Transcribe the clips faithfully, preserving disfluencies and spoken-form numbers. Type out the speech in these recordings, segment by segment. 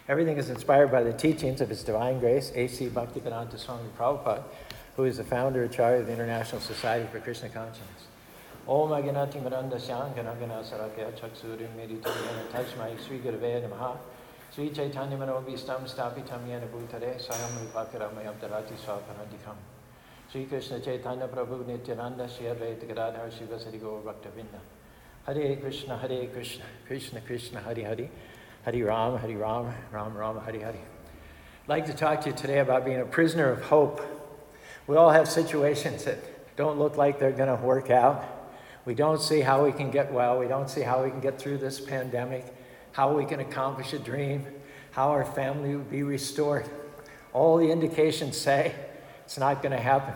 Everything is inspired by the teachings of His Divine Grace, A C Bhaktivedanta Swami Prabhupada, who is the founder and Acharya of the International Society for Krishna Consciousness. Om Aganati Maranda Shankana Gana Sarakya Chaksurim Meditayana Tajmai Sri Gurave Namaha Sri Chaitanya Manobhistam Stapitam Yana Bhutare Sayam Vipakaramayam Darati Swaparandikam Sri Krishna Chaitanya Prabhu Nityananda Sri Advaita Gadadhar Shiva Sari Gaur Bhaktavinda Hare Krishna Hare Krishna Krishna Krishna Hare Hare Hare Ram Hare Ram Ram Ram Hare Hare. I'd like to talk to you today about being a prisoner of hope. We all have situations that don't look like they're going to work out. We don't see how we can get well. We don't see how we can get through this pandemic, how we can accomplish a dream, how our family will be restored. All the indications say it's not going to happen.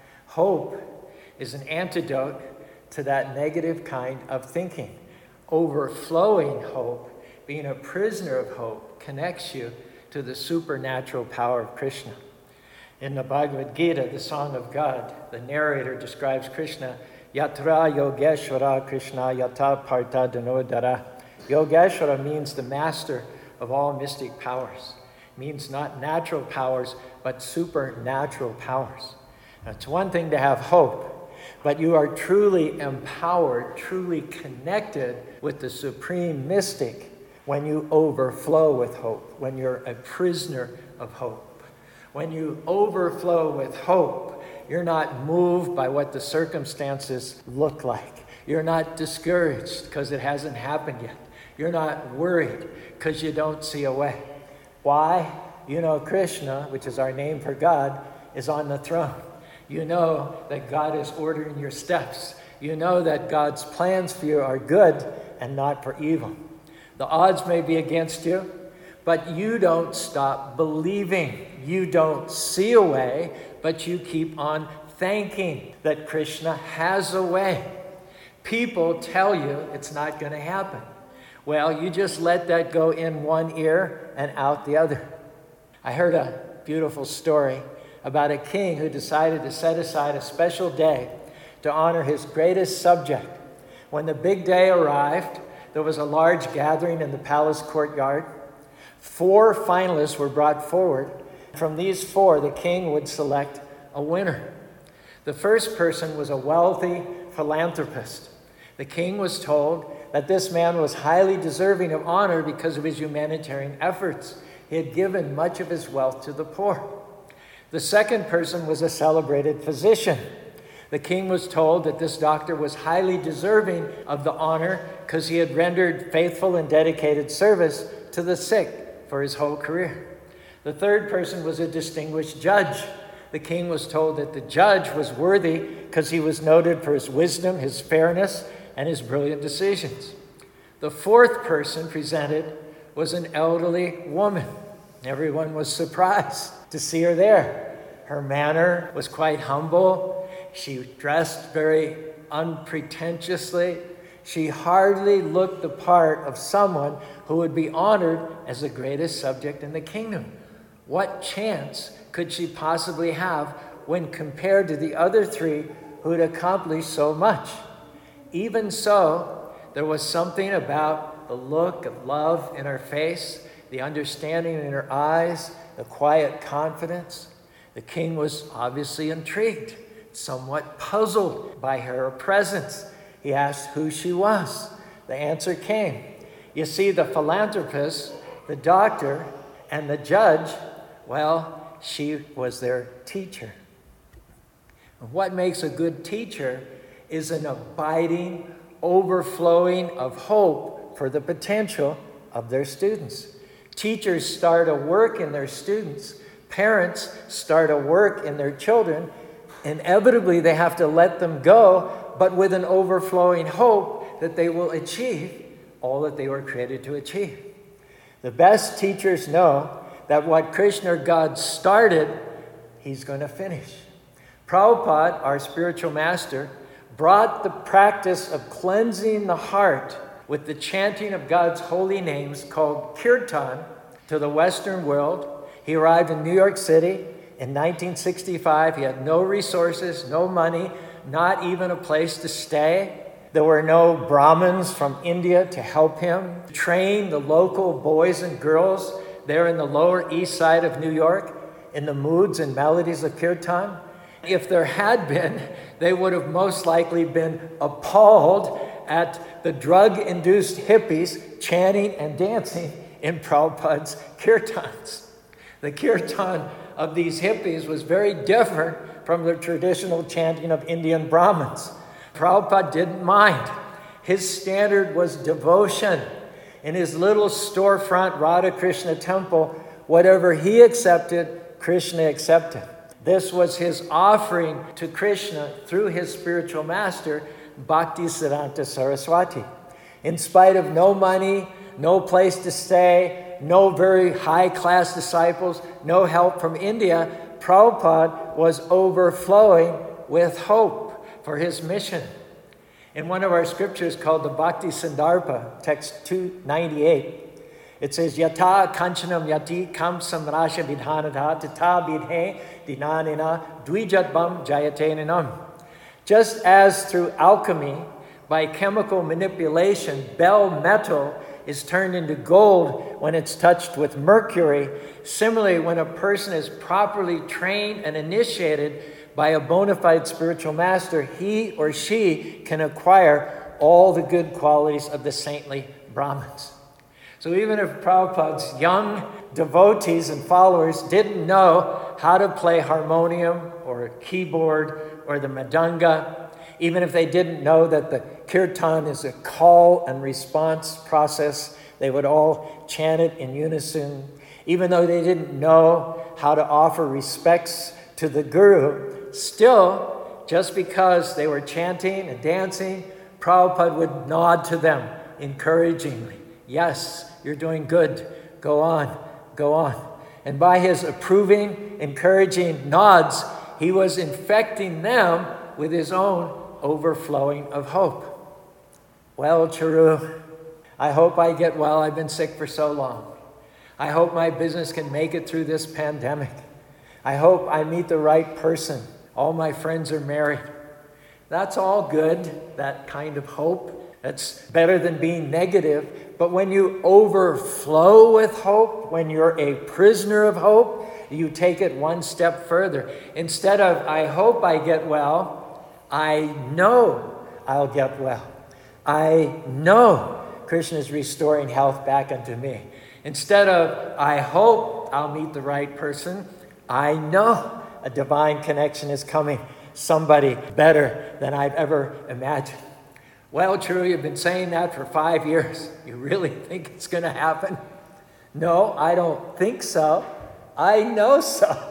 Hope is an antidote to that negative kind of thinking. Overflowing hope, being a prisoner of hope, connects you to the supernatural power of Krishna. In the Bhagavad Gita, the Song of God, the narrator describes Krishna, Yatra Yogeshwara Krishna Yata Partha Dhanodara. Yogeshwara means the master of all mystic powers. It means not natural powers, but supernatural powers. Now, it's one thing to have hope, but you are truly empowered, truly connected with the supreme mystic when you overflow with hope, when you're a prisoner of hope. When you overflow with hope, you're not moved by what the circumstances look like. You're not discouraged because it hasn't happened yet. You're not worried because you don't see a way. Why? You know Krishna, which is our name for God, is on the throne. You know that God is ordering your steps. You know that God's plans for you are good and not for evil. The odds may be against you, but you don't stop believing. You don't see a way, but you keep on thanking that Krishna has a way. People tell you it's not going to happen. Well, you just let that go in one ear and out the other. I heard a beautiful story about a king who decided to set aside a special day to honor his greatest subject. When the big day arrived, there was a large gathering in the palace courtyard. Four finalists were brought forward. From these four, the king would select a winner. The first person was a wealthy philanthropist. The king was told that this man was highly deserving of honor because of his humanitarian efforts. He had given much of his wealth to the poor. The second person was a celebrated physician. The king was told that this doctor was highly deserving of the honor because he had rendered faithful and dedicated service to the sick for his whole career. The third person was a distinguished judge. The king was told that the judge was worthy because he was noted for his wisdom, his fairness, and his brilliant decisions. The fourth person presented was an elderly woman. Everyone was surprised to see her there. Her manner was quite humble. She dressed very unpretentiously. She hardly looked the part of someone who would be honored as the greatest subject in the kingdom. What chance could she possibly have when compared to the other three who had accomplished so much? Even so, there was something about the look of love in her face, the understanding in her eyes, the quiet confidence. The king was obviously intrigued, somewhat puzzled by her presence. He asked who she was. The answer came. You see, the philanthropist, the doctor, and the judge, well, she was their teacher. What makes a good teacher is an abiding, overflowing of hope for the potential of their students. Teachers start a work in their students. Parents start a work in their children. Inevitably, they have to let them go, but with an overflowing hope that they will achieve all that they were created to achieve. The best teachers know that what Krishna or God started, he's going to finish. Prabhupada, our spiritual master, brought the practice of cleansing the heart with the chanting of God's holy names called kirtan to the Western world. He arrived in New York City in nineteen sixty-five. He had no resources, no money, not even a place to stay. There were no Brahmins from India to help him train the local boys and girls there in the Lower East Side of New York in the moods and melodies of kirtan? If there had been, they would have most likely been appalled at the drug-induced hippies chanting and dancing in Prabhupada's kirtans. The kirtan of these hippies was very different from the traditional chanting of Indian Brahmins. Prabhupada didn't mind. His standard was devotion. In his little storefront Radha Krishna temple, whatever he accepted, Krishna accepted. This was his offering to Krishna through his spiritual master, Bhaktisiddhanta Saraswati. In spite of no money, no place to stay, no very high-class disciples, no help from India, Prabhupada was overflowing with hope for his mission. In one of our scriptures called the Bhakti Sandarbha, text two ninety-eight, it says, Yata kanchanam yati kamsam rasha vidhanatha tata vidhe dinanina dvijatbam jayatenanam. Just as through alchemy, by chemical manipulation, bell metal is turned into gold when it's touched with mercury. Similarly, when a person is properly trained and initiated by a bona fide spiritual master, he or she can acquire all the good qualities of the saintly Brahmins. So even if Prabhupada's young devotees and followers didn't know how to play harmonium or keyboard or the mridanga, even if they didn't know that the kirtan is a call and response process, they would all chant it in unison. Even though they didn't know how to offer respects to the Guru, still, just because they were chanting and dancing, Prabhupada would nod to them encouragingly. Yes, you're doing good. Go on, go on. And by his approving, encouraging nods, he was infecting them with his own overflowing of hope. Well, Charu, I hope I get well. I've been sick for so long. I hope my business can make it through this pandemic. I hope I meet the right person. All my friends are married. That's all good, that kind of hope. That's better than being negative. But when you overflow with hope, when you're a prisoner of hope, you take it one step further. Instead of, I hope I get well, I know I'll get well. I know Krishna is restoring health back unto me. Instead of, I hope I'll meet the right person, I know a divine connection is coming. Somebody better than I've ever imagined. Well, true, you've been saying that for five years. You really think it's going to happen? No, I don't think so. I know so.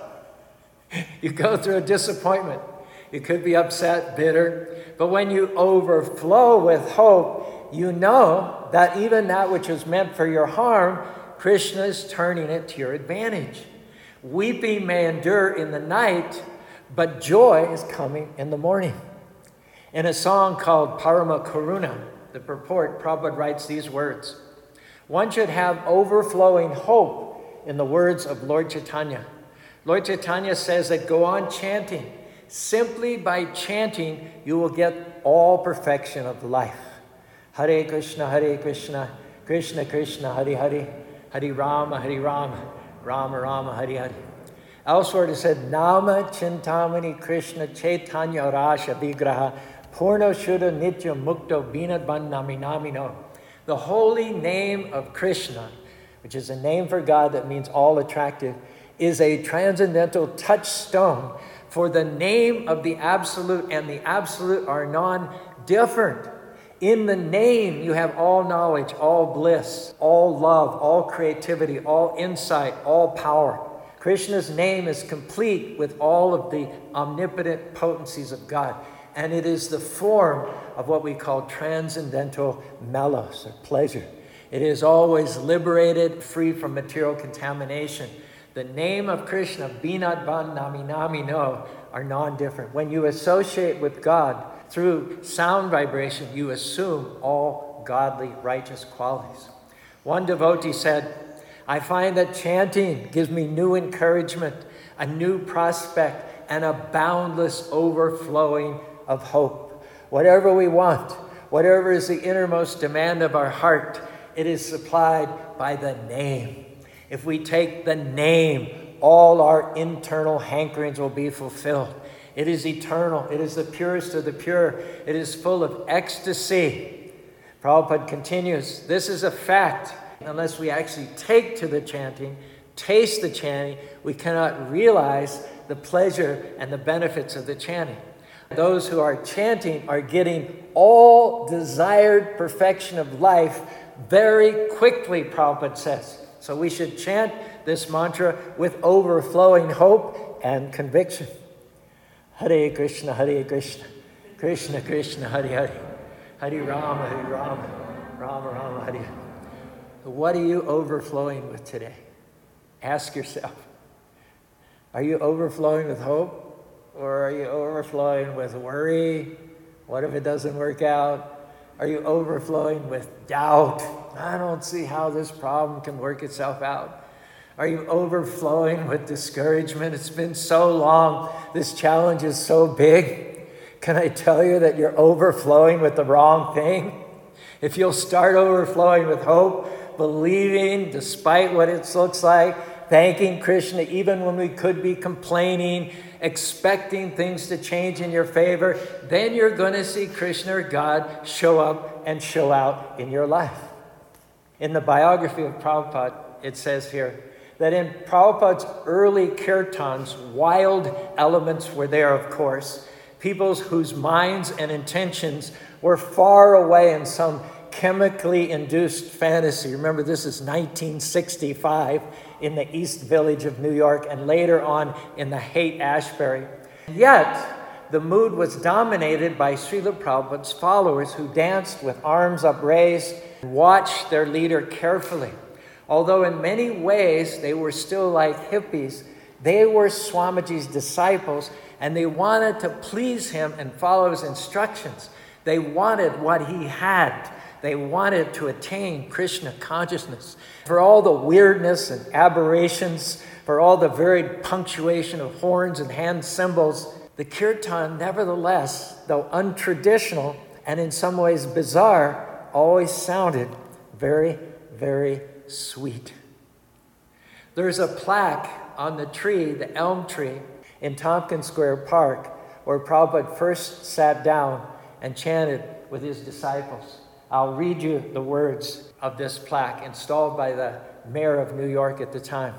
You go through a disappointment. You could be upset, bitter. But when you overflow with hope, you know that even that which was meant for your harm, Krishna is turning it to your advantage. Weeping may endure in the night, but joy is coming in the morning. In a song called Parama Karuna, the purport, Prabhupada writes these words. One should have overflowing hope in the words of Lord Chaitanya. Lord Chaitanya says that go on chanting. Simply by chanting, you will get all perfection of life. Hare Krishna, Hare Krishna, Krishna Krishna, Hare Hare, Hare Rama, Hare Rama, Rama Rama, Hare Hare. Elsewhere it said, Nama Chintamani Krishna Chaitanya Rasha Vigraha Purno Shuddha Nitya Mukto Binat Ban Nami Namino. The holy name of Krishna, which is a name for God that means all attractive, is a transcendental touchstone for the name of the Absolute, and the Absolute are non-different. In the name, you have all knowledge, all bliss, all love, all creativity, all insight, all power. Krishna's name is complete with all of the omnipotent potencies of God. And it is the form of what we call transcendental melos, or pleasure. It is always liberated, free from material contamination. The name of Krishna, Binat Ban Nami Nami No, are non-different. When you associate with God through sound vibration, you assume all godly, righteous qualities. One devotee said, I find that chanting gives me new encouragement, a new prospect, and a boundless overflowing of hope. Whatever we want, whatever is the innermost demand of our heart, it is supplied by the name. If we take the name, all our internal hankerings will be fulfilled. It is eternal. It is the purest of the pure. It is full of ecstasy. Prabhupada continues, this is a fact. Unless we actually take to the chanting, taste the chanting, we cannot realize the pleasure and the benefits of the chanting. Those who are chanting are getting all desired perfection of life very quickly, Prabhupada says. So we should chant this mantra with overflowing hope and conviction. Hare Krishna, Hare Krishna, Krishna Krishna, Hare Hare, Hare Rama, Hare Rama, Rama Rama, Hare Hare. What are you overflowing with today? Ask yourself. Are you overflowing with hope? Or are you overflowing with worry? What if it doesn't work out? Are you overflowing with doubt? I don't see how this problem can work itself out. Are you overflowing with discouragement? It's been so long. This challenge is so big. Can I tell you that you're overflowing with the wrong thing? If you'll start overflowing with hope, believing despite what it looks like, thanking Krishna even when we could be complaining, expecting things to change in your favor, then you're going to see Krishna or God show up and show out in your life. In the biography of Prabhupada, it says here that in Prabhupada's early kirtans, wild elements were there, of course, peoples whose minds and intentions were far away in some chemically induced fantasy. Remember, this is nineteen sixty-five in the East Village of New York and later on in the Haight-Ashbury. Yet, the mood was dominated by Srila Prabhupada's followers who danced with arms upraised and watched their leader carefully. Although in many ways they were still like hippies, they were Swamiji's disciples and they wanted to please him and follow his instructions. They wanted what he had. They wanted to attain Krishna consciousness. For all the weirdness and aberrations, for all the varied punctuation of horns and hand cymbals, the kirtan, nevertheless, though untraditional and in some ways bizarre, always sounded very, very sweet. There's a plaque on the tree, the elm tree, in Tompkins Square Park, where Prabhupada first sat down and chanted with his disciples. I'll read you the words of this plaque installed by the mayor of New York at the time.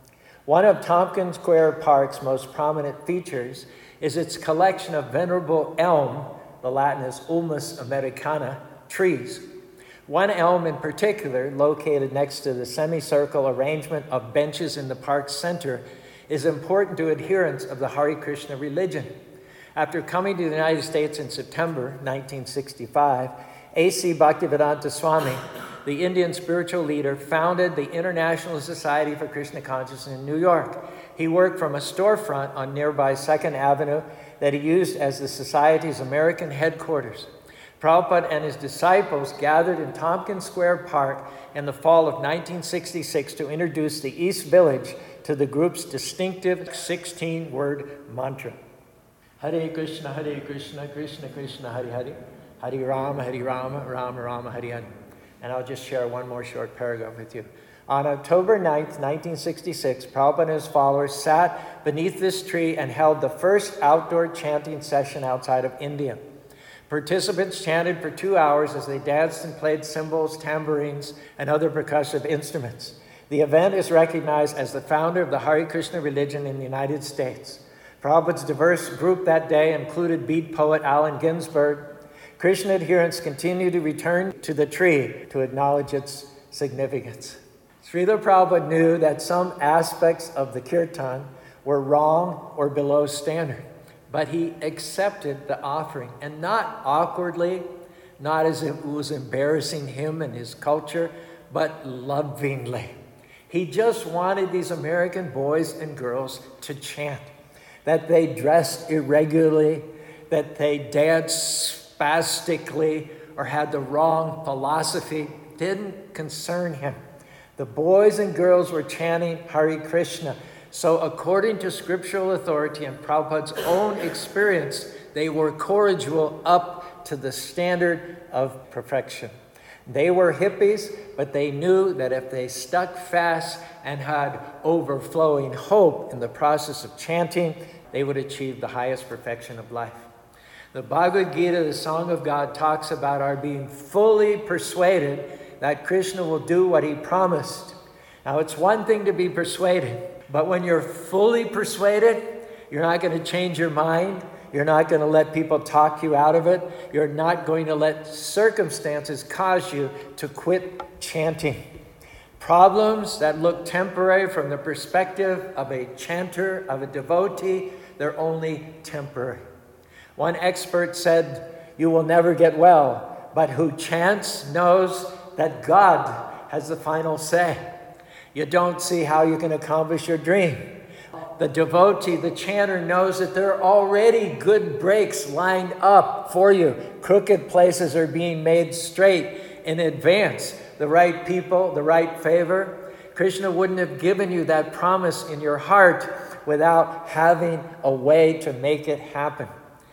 One of Tompkins Square Park's most prominent features is its collection of venerable elm, the Latin is Ulmus americana, trees. One elm in particular, located next to the semicircle arrangement of benches in the park's center, is important to adherents of the Hare Krishna religion. After coming to the United States in September nineteen sixty-five, A C Bhaktivedanta Swami, the Indian spiritual leader, founded the International Society for Krishna Consciousness in New York. He worked from a storefront on nearby Second Avenue that he used as the Society's American headquarters. Prabhupada and his disciples gathered in Tompkins Square Park in the fall of nineteen sixty-six to introduce the East Village to the group's distinctive sixteen-word mantra. Hare Krishna, Hare Krishna, Krishna Krishna, Hare Hare, Hare Rama, Hare Rama, Rama Rama, Hare Hare. And I'll just share one more short paragraph with you. On October ninth, nineteen sixty-six, Prabhupada and his followers sat beneath this tree and held the first outdoor chanting session outside of India. Participants chanted for two hours as they danced and played cymbals, tambourines, and other percussive instruments. The event is recognized as the founder of the Hare Krishna religion in the United States. Prabhupada's diverse group that day included beat poet Allen Ginsberg. Krishna adherents continue to return to the tree to acknowledge its significance. Srila Prabhupada knew that some aspects of the kirtan were wrong or below standard, but he accepted the offering, and not awkwardly, not as if it was embarrassing him and his culture, but lovingly. He just wanted these American boys and girls to chant, that they dressed irregularly, that they danced spastically, or had the wrong philosophy. Didn't concern him. The boys and girls were chanting Hare Krishna. So according to scriptural authority and Prabhupada's own experience, they were cordial up to the standard of perfection. They were hippies, but they knew that if they stuck fast and had overflowing hope in the process of chanting, they would achieve the highest perfection of life. The Bhagavad Gita, the Song of God, talks about our being fully persuaded that Krishna will do what he promised. Now, it's one thing to be persuaded, but when you're fully persuaded, you're not going to change your mind. You're not going to let people talk you out of it. You're not going to let circumstances cause you to quit chanting. Problems that look temporary from the perspective of a chanter, of a devotee, they're only temporary. One expert said, "You will never get well, but who chants knows that God has the final say." You don't see how you can accomplish your dream. The devotee, the chanter, knows that there are already good breaks lined up for you. Crooked places are being made straight in advance. The right people, the right favor. Krishna wouldn't have given you that promise in your heart without having a way to make it happen.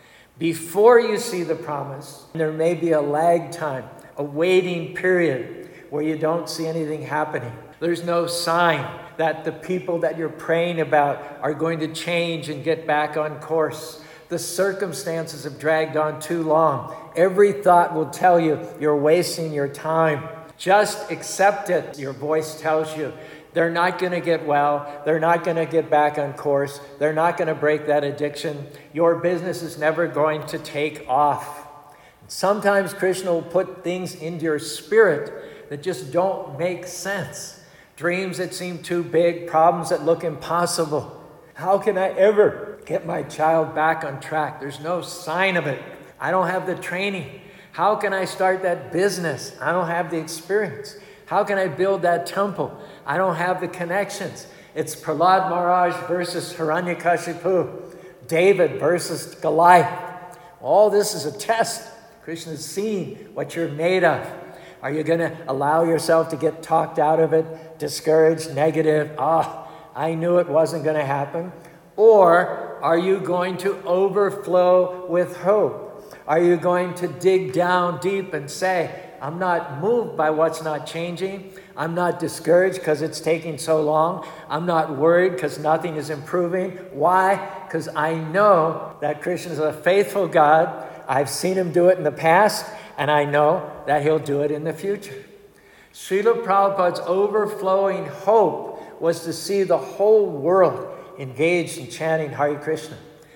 Before you see the promise, there may be a lag time, a waiting period where you don't see anything happening. There's no sign that the people that you're praying about are going to change and get back on course. The circumstances have dragged on too long. Every thought will tell you you're wasting your time. Just accept it. Your voice tells you they're not going to get well. They're not going to get back on course. They're not going to break that addiction. Your business is never going to take off. Sometimes Krishna will put things into your spirit that just don't make sense. Dreams that seem too big, problems that look impossible. How can I ever get my child back on track? There's no sign of it. I don't have the training. How can I start that business? I don't have the experience. How can I build that temple? I don't have the connections. It's Prahlad Maharaj versus Hiranyakashipu. David versus Goliath. All this is a test. Krishna's seen what you're made of. Are you going to allow yourself to get talked out of it, discouraged, negative? Ah, I knew it wasn't going to happen. Or are you going to overflow with hope? Are you going to dig down deep and say, I'm not moved by what's not changing. I'm not discouraged because it's taking so long. I'm not worried because nothing is improving. Why? Because I know that Krishna is a faithful God. I've seen him do it in the past, and I know that he'll do it in the future. Srila Prabhupada's overflowing hope was to see the whole world engaged in chanting Hare Krishna.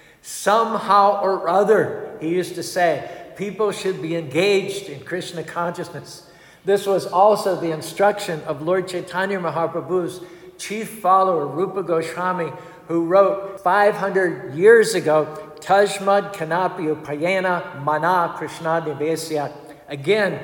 Somehow or other, he used to say, people should be engaged in Krishna consciousness. This was also the instruction of Lord Chaitanya Mahaprabhu's chief follower, Rupa Goswami, who wrote five hundred years ago, Tajmad Kanapi Upayena Mana Krishna Nivesyat. Again,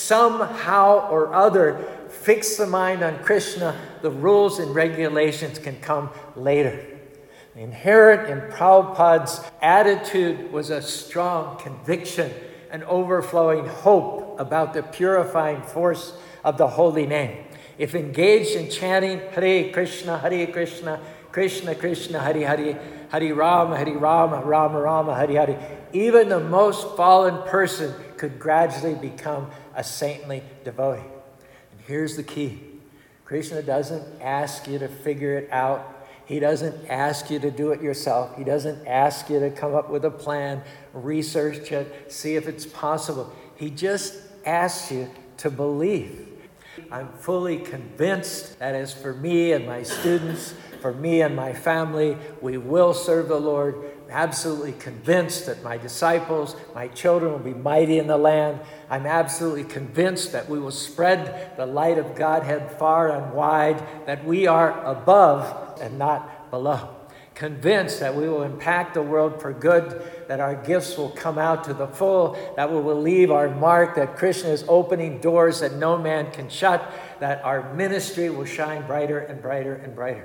somehow or other, fix the mind on Krishna. The rules and regulations can come later. Inherent in Prabhupada's attitude was a strong conviction and overflowing hope about the purifying force of the holy name. If engaged in chanting Hare Krishna, Hare Krishna, Krishna Krishna, Hare Hare, Hare Rama, Hare Rama, Rama Rama, Hare Hare, even the most fallen person could gradually become a saintly devotee. And here's the key. Krishna doesn't ask you to figure it out. He doesn't ask you to do it yourself. He doesn't ask you to come up with a plan, research it, see if it's possible. He just asks you to believe. I'm fully convinced that as for me and my students, for me and my family, we will serve the Lord. I'm absolutely convinced that my disciples, my children will be mighty in the land. I'm absolutely convinced that we will spread the light of Godhead far and wide, that we are above and not below. Convinced that we will impact the world for good, that our gifts will come out to the full, that we will leave our mark, that Krishna is opening doors that no man can shut, that our ministry will shine brighter and brighter and brighter.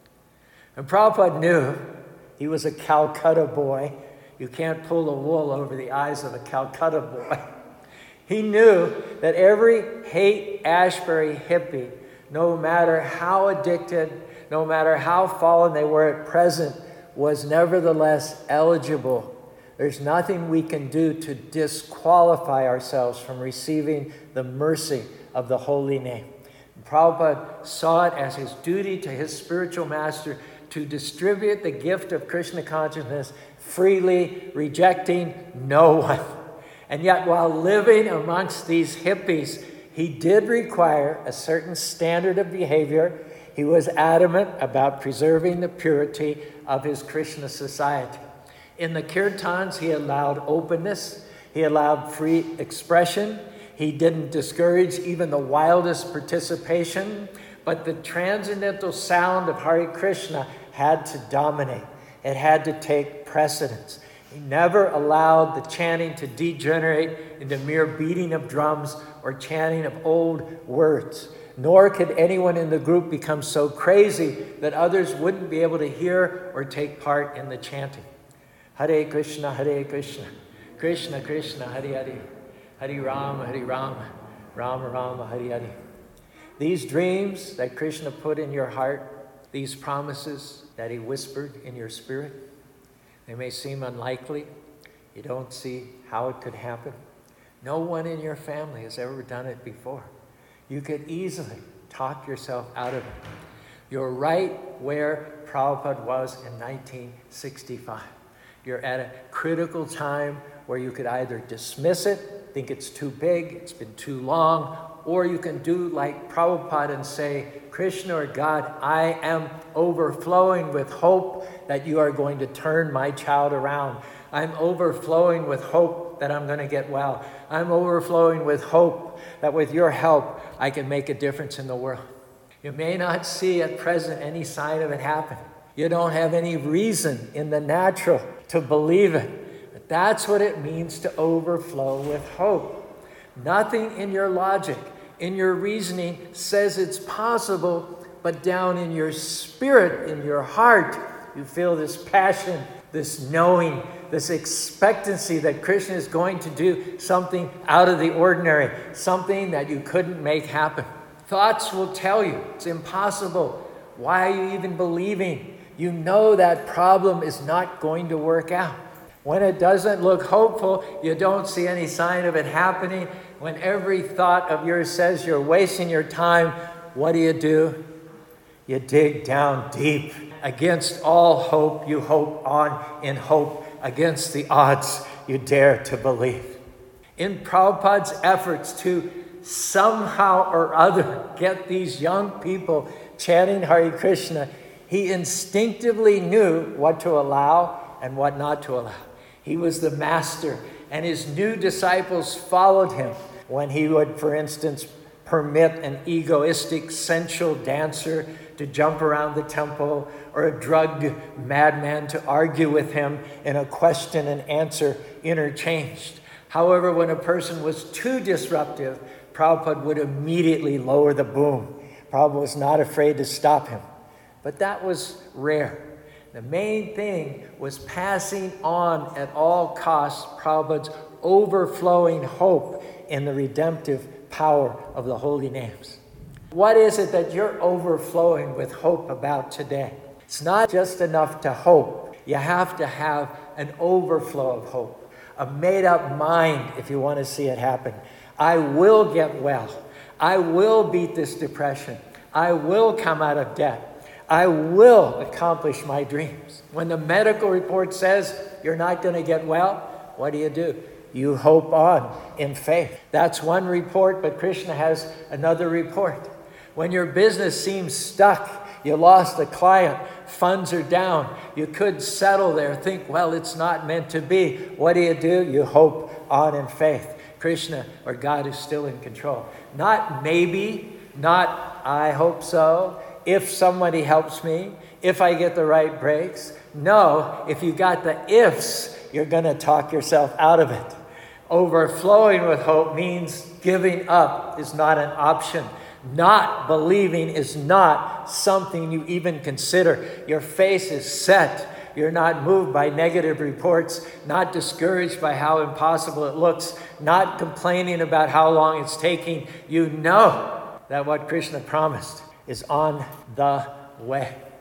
And Prabhupada knew he was a Calcutta boy. You can't pull the wool over the eyes of a Calcutta boy. He knew that every Haight-Ashbury hippie, no matter how addicted, no matter how fallen they were at present, was nevertheless eligible There's nothing we can do to disqualify ourselves from receiving the mercy of the holy name. Prabhupada saw it as his duty to his spiritual master to distribute the gift of Krishna consciousness freely, rejecting no one. And yet, while living amongst these hippies, he did require a certain standard of behavior. He was adamant about preserving the purity of his Krishna society. In the kirtans, he allowed openness. He allowed free expression. He didn't discourage even the wildest participation, but the transcendental sound of Hare Krishna had to dominate. It had to take precedence. He never allowed the chanting to degenerate into mere beating of drums or chanting of old words. Nor could anyone in the group become so crazy that others wouldn't be able to hear or take part in the chanting. Hare Krishna, Hare Krishna, Krishna Krishna, Hare Hare, Hare Rama, Hare Rama, Rama Rama, Hare Hare. These dreams that Krishna put in your heart, these promises that he whispered in your spirit, they may seem unlikely. You don't see how it could happen. No one in your family has ever done it before. You could easily talk yourself out of it. You're right where Prabhupada was in nineteen sixty-five. You're at a critical time where you could either dismiss it, think it's too big, it's been too long, or you can do like Prabhupada and say, Krishna or God, I am overflowing with hope that you are going to turn my child around. I'm overflowing with hope that I'm going to get well. I'm overflowing with hope that with your help, I can make a difference in the world. You may not see at present any sign of it happening. You don't have any reason in the natural to believe it. But that's what it means to overflow with hope. Nothing in your logic, in your reasoning says it's possible, but down in your spirit, in your heart, you feel this passion, this knowing, this expectancy that Krishna is going to do something out of the ordinary, something that you couldn't make happen. Thoughts will tell you it's impossible. Why are you even believing? You know that problem is not going to work out. When it doesn't look hopeful, you don't see any sign of it happening. When every thought of yours says you're wasting your time, what do you do? You dig down deep. Against all hope, you hope on in hope. Against the odds, you dare to believe. In Prabhupada's efforts to somehow or other get these young people chanting Hare Krishna, he instinctively knew what to allow and what not to allow. He was the master, and his new disciples followed him when he would, for instance, permit an egoistic, sensual dancer to jump around the temple, or a drugged madman to argue with him in a question and answer interchanged. However, when a person was too disruptive, Prabhupada would immediately lower the boom. Prabhupada was not afraid to stop him. But that was rare. The main thing was passing on at all costs Prabhupada's overflowing hope in the redemptive power of the holy names. What is it that you're overflowing with hope about today? It's not just enough to hope. You have to have an overflow of hope, a made-up mind if you want to see it happen. I will get well. I will beat this depression. I will come out of debt. I will accomplish my dreams. When the medical report says you're not going to get well, what do you do? You hope on in faith. That's one report, but Krishna has another report. When your business seems stuck, you lost a client, funds are down, you could settle there, think, well, it's not meant to be. What do you do? You hope on in faith. Krishna or God is still in control. Not maybe, not I hope so, if somebody helps me, if I get the right breaks. No, if you got the ifs, you're going to talk yourself out of it. Overflowing with hope means giving up is not an option. Not believing is not something you even consider. Your face is set. You're not moved by negative reports, not discouraged by how impossible it looks, not complaining about how long it's taking. You know that what Krishna promised is on the way.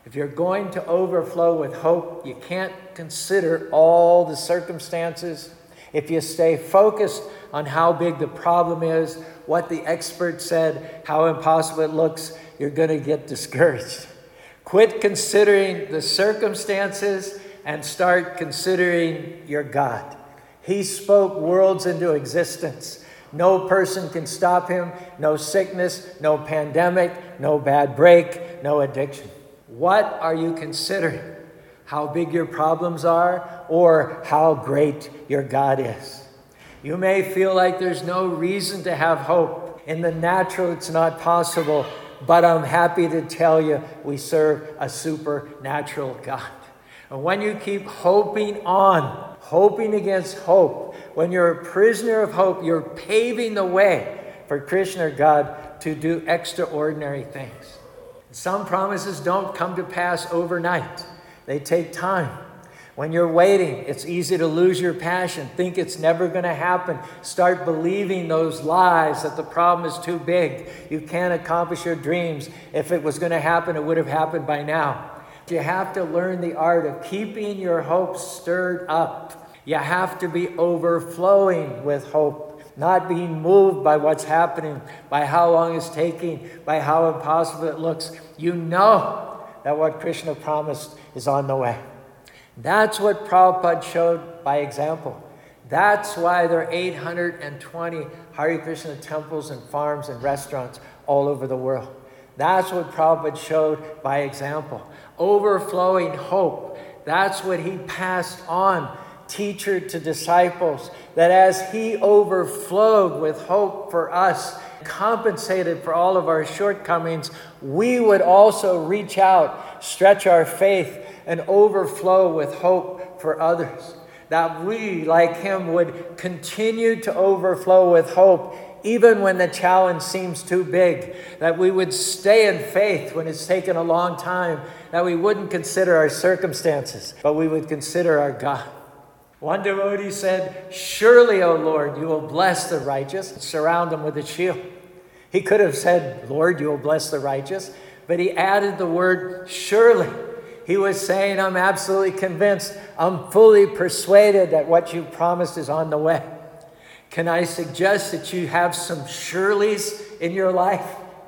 If you're going to overflow with hope, you can't consider all the circumstances. If you stay focused on how big the problem is, what the expert said, how impossible it looks, you're going to get discouraged. Quit considering the circumstances and start considering your God. He spoke worlds into existence. No person can stop him. No sickness, no pandemic, no bad break, no addiction. What are you considering? How big your problems are or how great your God is? You may feel like there's no reason to have hope. In the natural, it's not possible. But I'm happy to tell you we serve a supernatural God. And when you keep hoping on, hoping against hope, when you're a prisoner of hope, you're paving the way for Krishna God to do extraordinary things. Some promises don't come to pass overnight. They take time. When you're waiting, it's easy to lose your passion, think it's never going to happen, start believing those lies that the problem is too big. You can't accomplish your dreams. If it was going to happen, it would have happened by now. You have to learn the art of keeping your hopes stirred up. You have to be overflowing with hope, not being moved by what's happening, by how long it's taking, by how impossible it looks. You know that what Krishna promised is on the way. That's what Prabhupada showed by example. That's why there are eight hundred twenty Hare Krishna temples and farms and restaurants all over the world. That's what Prabhupada showed by example. Overflowing hope. That's what he passed on, teacher to disciples. That as he overflowed with hope for us, compensated for all of our shortcomings, we would also reach out, stretch our faith, and overflow with hope for others. That we, like him, would continue to overflow with hope even when the challenge seems too big. That we would stay in faith when it's taken a long time. That we wouldn't consider our circumstances, but we would consider our God. One devotee said, "Surely, O Lord, you will bless the righteous and surround them with a shield." He could have said, "Lord, you will bless the righteous," but he added the word "surely." He was saying, I'm absolutely convinced, I'm fully persuaded that what you promised is on the way. Can I suggest that you have some surelys in your life?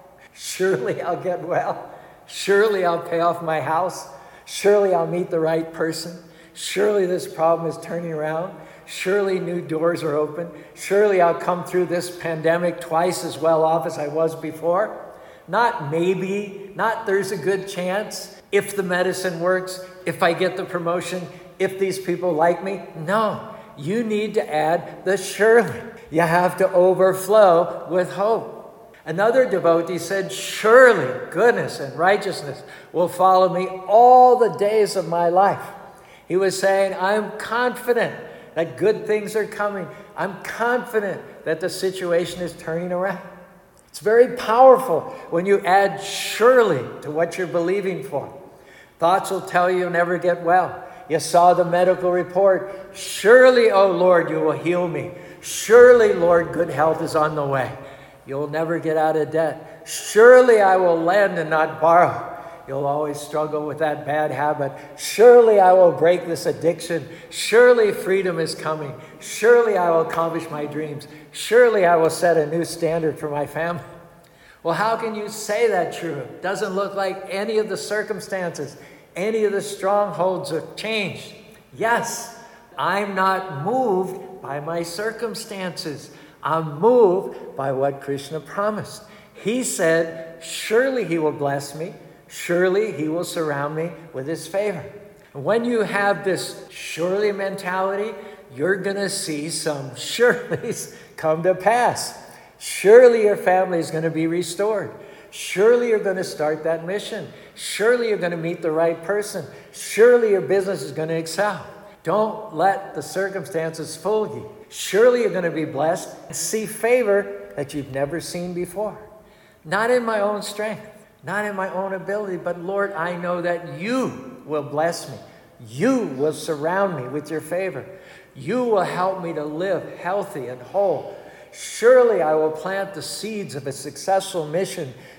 Surely I'll get well. Surely I'll pay off my house. Surely I'll meet the right person. Surely this problem is turning around. Surely new doors are open. Surely I'll come through this pandemic twice as well off as I was before. Not maybe, not there's a good chance. If the medicine works, if I get the promotion, if these people like me. No, you need to add the surely. You have to overflow with hope. Another devotee said, surely goodness and righteousness will follow me all the days of my life. He was saying, I'm confident that good things are coming. I'm confident that the situation is turning around. It's very powerful when you add surely to what you're believing for. Thoughts will tell you you'll never get well. You saw the medical report. Surely, O Lord, you will heal me. Surely, Lord, good health is on the way. You'll never get out of debt. Surely I will lend and not borrow. You'll always struggle with that bad habit. Surely I will break this addiction. Surely freedom is coming. Surely I will accomplish my dreams. Surely I will set a new standard for my family. Well, how can you say that true? It doesn't look like any of the circumstances, any of the strongholds have changed. Yes, I'm not moved by my circumstances. I'm moved by what Krishna promised. He said, surely he will bless me. Surely he will surround me with his favor. When you have this surely mentality, you're going to see some surelys come to pass. Surely your family is going to be restored. Surely you're going to start that mission. Surely you're going to meet the right person. Surely your business is going to excel. Don't let the circumstances fool you. Surely you're going to be blessed and see favor that you've never seen before. Not in my own strength, not in my own ability, but Lord, I know that you will bless me. You will surround me with your favor. You will help me to live healthy and whole. Surely I will plant the seeds of a successful mission.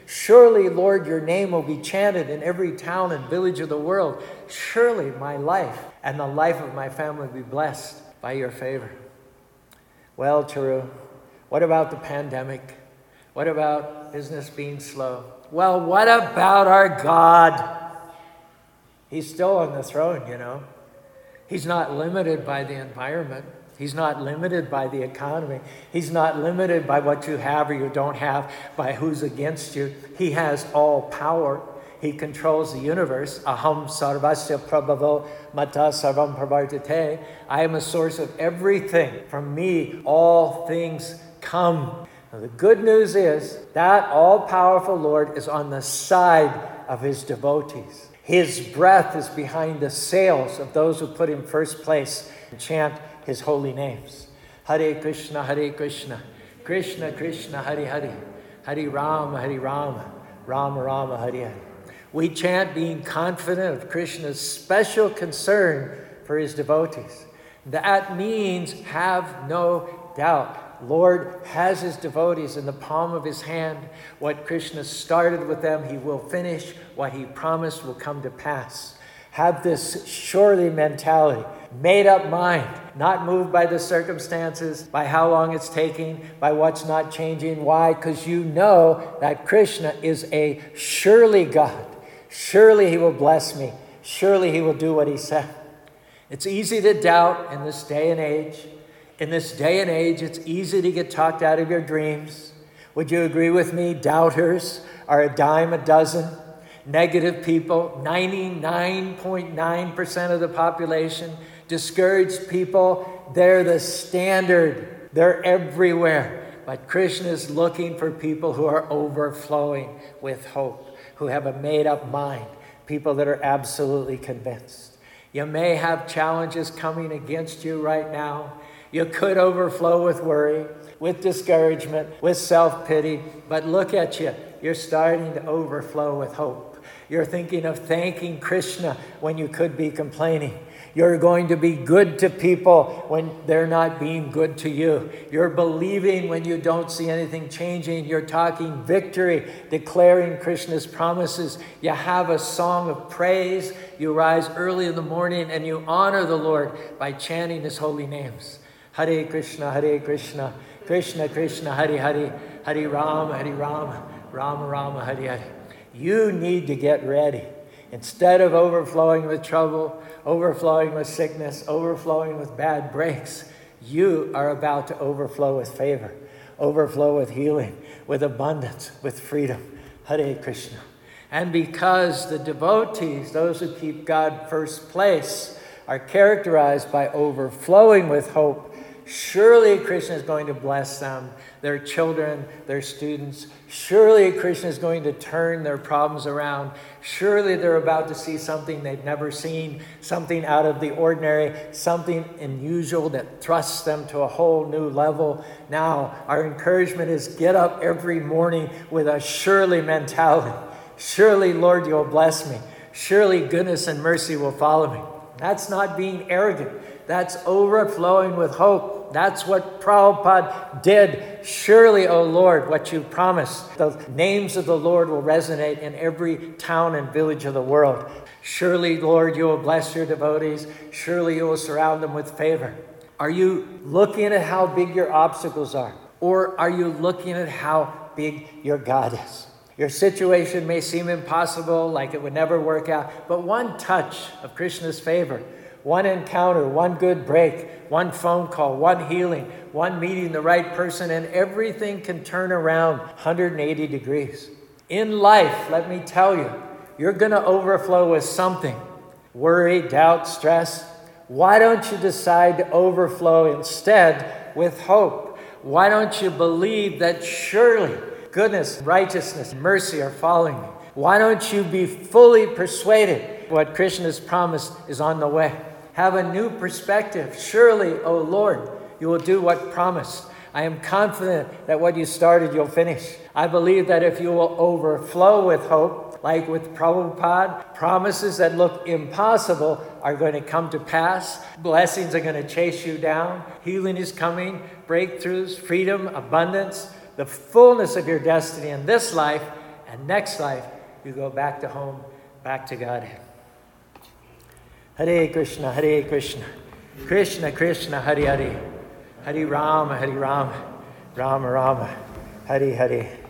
Surely, Lord, your name will be chanted in every town and village of the world. Surely my life and the life of my family will be blessed by your favor. Well, Charu, what about the pandemic? What about business being slow? Well, what about our God? He's still on the throne, you know. He's not limited by the environment. He's not limited by the economy. He's not limited by what you have or you don't have, by who's against you. He has all power. He controls the universe. Aham sarvasya prabhavo mata sarvam pravartate. I am a source of everything. From me, all things come. Now, the good news is that all-powerful Lord is on the side of his devotees. His breath is behind the sails of those who put him first place and chant his holy names. Hare Krishna, Hare Krishna, Krishna Krishna, Hare Hare, Hare Rama, Hare Rama, Rama Rama, Hare Hare. We chant being confident of Krishna's special concern for his devotees. That means have no doubt. Lord has his devotees in the palm of his hand. What Krishna started with them, he will finish. What he promised will come to pass. Have this surely mentality, made up mind, not moved by the circumstances, by how long it's taking, by what's not changing. Why? Because you know that Krishna is a surely God. Surely he will bless me. Surely he will do what he said. It's easy to doubt in this day and age. In this day and age, it's easy to get talked out of your dreams. Would you agree with me? Doubters are a dime a dozen. Negative people, ninety-nine point nine percent of the population. Discouraged people, they're the standard. They're everywhere. But Krishna is looking for people who are overflowing with hope, who have a made-up mind, people that are absolutely convinced. You may have challenges coming against you right now. You could overflow with worry, with discouragement, with self-pity. But look at you. You're starting to overflow with hope. You're thinking of thanking Krishna when you could be complaining. You're going to be good to people when they're not being good to you. You're believing when you don't see anything changing. You're talking victory, declaring Krishna's promises. You have a song of praise. You rise early in the morning and you honor the Lord by chanting his holy names. Hare Krishna, Hare Krishna, Krishna Krishna, Hare Hare, Hare Rama, Hare Rama, Rama Rama, Hare Hare. You need to get ready. Instead of overflowing with trouble, overflowing with sickness, overflowing with bad breaks, you are about to overflow with favor, overflow with healing, with abundance, with freedom. Hare Krishna. And because the devotees, those who keep God first place, are characterized by overflowing with hope, surely Krishna is going to bless them, their children, their students. Surely Krishna is going to turn their problems around. Surely they're about to see something they've never seen, something out of the ordinary, something unusual that thrusts them to a whole new level. Now, our encouragement is get up every morning with a surely mentality. Surely, Lord, you'll bless me. Surely goodness and mercy will follow me. That's not being arrogant. That's overflowing with hope. That's what Prabhupada did. Surely, O Lord, what you promised. The names of the Lord will resonate in every town and village of the world. Surely, Lord, you will bless your devotees. Surely you will surround them with favor. Are you looking at how big your obstacles are? Or are you looking at how big your God is? Your situation may seem impossible, like it would never work out, but one touch of Krishna's favor, one encounter, one good break, one phone call, one healing, one meeting the right person, and everything can turn around one hundred eighty degrees. In life, let me tell you, you're going to overflow with something. Worry, doubt, stress. Why don't you decide to overflow instead with hope? Why don't you believe that surely goodness, righteousness, mercy are following me? Why don't you be fully persuaded what Krishna has promised is on the way? Have a new perspective. Surely, O Lord, you will do what promised. I am confident that what you started, you'll finish. I believe that if you will overflow with hope, like with Prabhupada, promises that look impossible are going to come to pass. Blessings are going to chase you down. Healing is coming. Breakthroughs, freedom, abundance, the fullness of your destiny in this life And next life, you go back to home, back to Godhead. Hare Krishna, Hare Krishna, Krishna Krishna, Hare Hare, Hare Rama, Hare Rama, Rama Rama, Hare Hare.